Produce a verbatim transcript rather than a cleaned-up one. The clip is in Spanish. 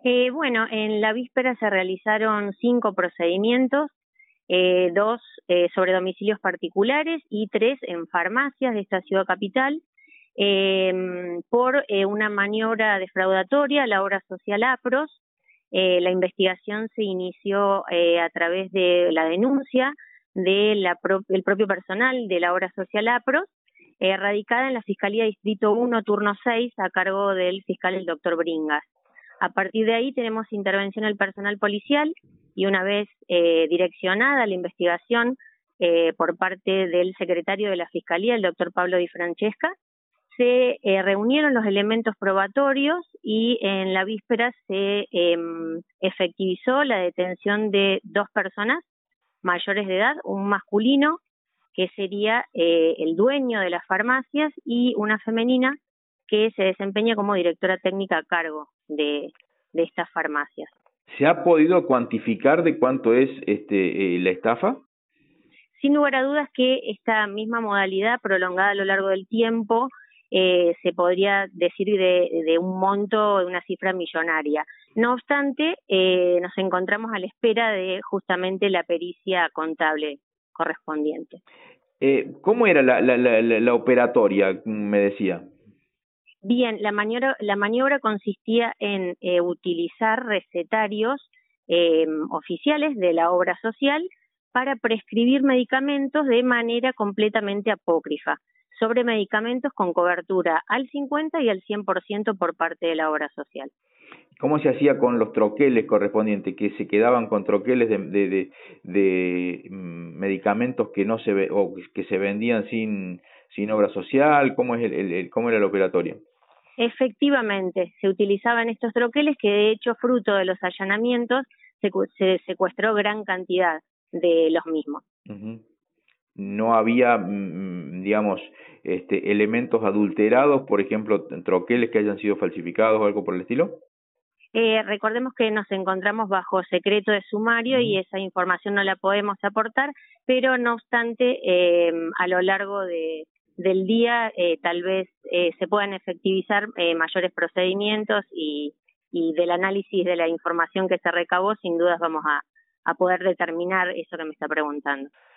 Eh, bueno, en la víspera se realizaron cinco procedimientos, eh, dos eh, sobre domicilios particulares y tres en farmacias de esta ciudad capital, eh, por eh, una maniobra defraudatoria, la obra social APROS. Eh, la investigación se inició eh, a través de la denuncia del de pro el propio personal de la obra social APROS, eh, radicada en la Fiscalía Distrito uno, turno seis, a cargo del fiscal el doctor Bringas. A partir de ahí tenemos intervención del personal policial y una vez eh, direccionada la investigación eh, por parte del secretario de la Fiscalía, el doctor Pablo Di Francesca, se eh, reunieron los elementos probatorios y en la víspera se eh, efectivizó la detención de dos personas mayores de edad, un masculino que sería eh, el dueño de las farmacias y una femenina que se desempeña como directora técnica a cargo de, de estas farmacias. ¿Se ha podido cuantificar de cuánto es este eh, la estafa? Sin lugar a dudas que esta misma modalidad prolongada a lo largo del tiempo eh, se podría decir de, de un monto, de una cifra millonaria. No obstante, eh, nos encontramos a la espera de justamente la pericia contable correspondiente. Eh, ¿Cómo era la, la, la, la operatoria, me decía? Bien, la maniobra, la maniobra consistía en eh, utilizar recetarios eh, oficiales de la obra social para prescribir medicamentos de manera completamente apócrifa, sobre medicamentos con cobertura al cincuenta y al cien por ciento por parte de la obra social. ¿Cómo se hacía con los troqueles correspondientes, que se quedaban con troqueles de, de, de, de medicamentos que no se ve, o que se vendían sin sin obra social? ¿Cómo es el, el, el cómo era el operatorio? Efectivamente, se utilizaban estos troqueles que de hecho fruto de los allanamientos se, se secuestró gran cantidad de los mismos. Uh-huh. No había, digamos, este, elementos adulterados, por ejemplo, troqueles que hayan sido falsificados o algo por el estilo. Eh, recordemos que nos encontramos bajo secreto de sumario uh-huh. y esa información no la podemos aportar, pero no obstante, eh, a lo largo de, del día eh, tal vez eh, se puedan efectivizar eh, mayores procedimientos y, y del análisis de la información que se recabó, sin dudas vamos a, a poder determinar eso que me está preguntando.